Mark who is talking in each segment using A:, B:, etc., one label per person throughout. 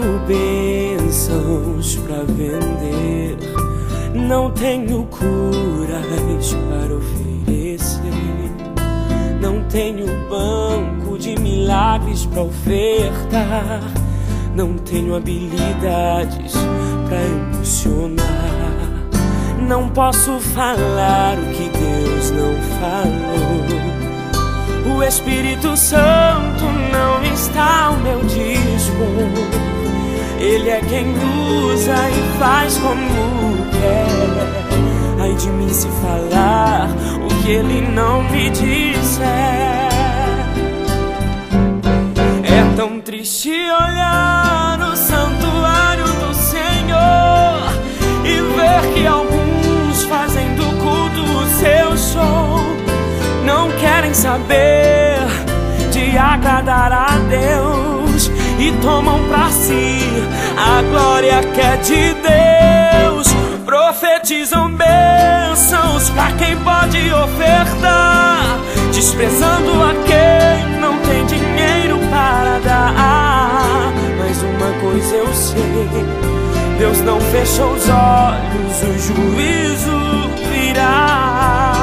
A: tenho bênçãos pra vender, não tenho curas para oferecer, não tenho banco de milagres pra ofertar, não tenho habilidades pra emocionar, não posso falar o que Deus não falou. O Espírito Santo não está ao meu dispor. Ele é quem usa e faz como quer. Ai de mim se falar o que Ele não me disser. É tão triste olhar no santuário do Senhor e ver que alguns fazem do culto o seu show. Não querem saber de agradar a Deus e tomam pra si a glória que é de Deus. Profetizam bênçãos pra quem pode ofertar, desprezando a quem não tem dinheiro para dar. Mas uma coisa eu sei, Deus não fecha os olhos, o juízo virá.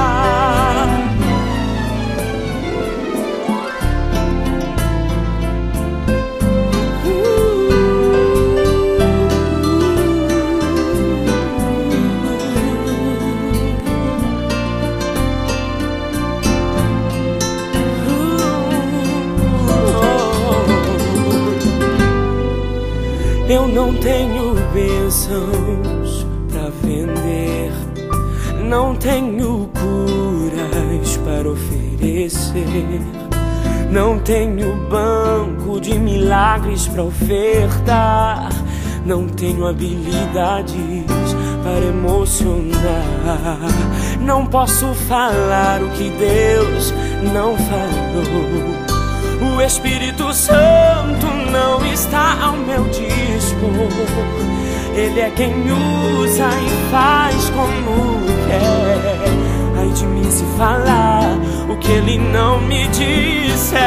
A: Eu não tenho bênçãos pra vender, não tenho curas para oferecer, não tenho banco de milagres pra ofertar, não tenho habilidades para emocionar, não posso falar o que Deus não falou. O Espírito Santo não está ao meu dispor. Ele é quem usa e faz como quer. Ai de mim se falar o que Ele não me disser.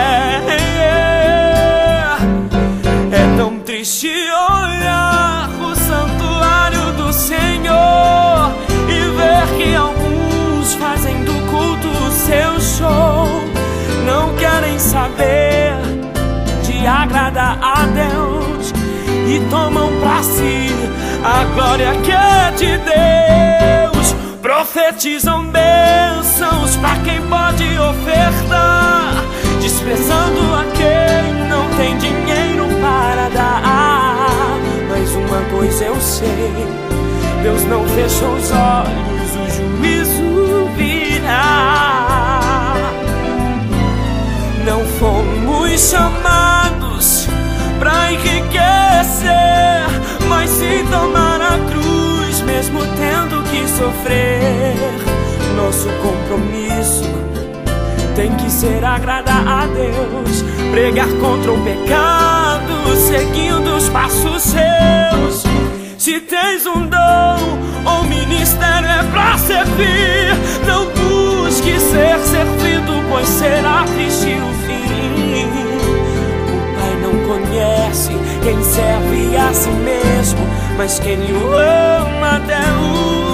A: É tão triste olhar o santuário do Senhor e ver que alguns fazem do culto o seu show. Não querem saber de agradar a Deus e tomam pra si a glória que é de Deus. Profetizam bênçãos pra quem pode ofertar, desprezando a quem não tem dinheiro para dar. Mas uma coisa eu sei, Deus não fecha os olhos, o juízo virá. Não fomos chamados pra enriquecer, mas sim tomar a cruz, mesmo tendo que sofrer. Nosso compromisso tem que ser agradar a Deus, pregar contra o pecado, seguindo os passos seus. Se tens um dom ou ministério é pra servir, não busque ser servido, pois será triste o fim. O Pai não conhece quem serve a si mesmo, mas quem o ama até o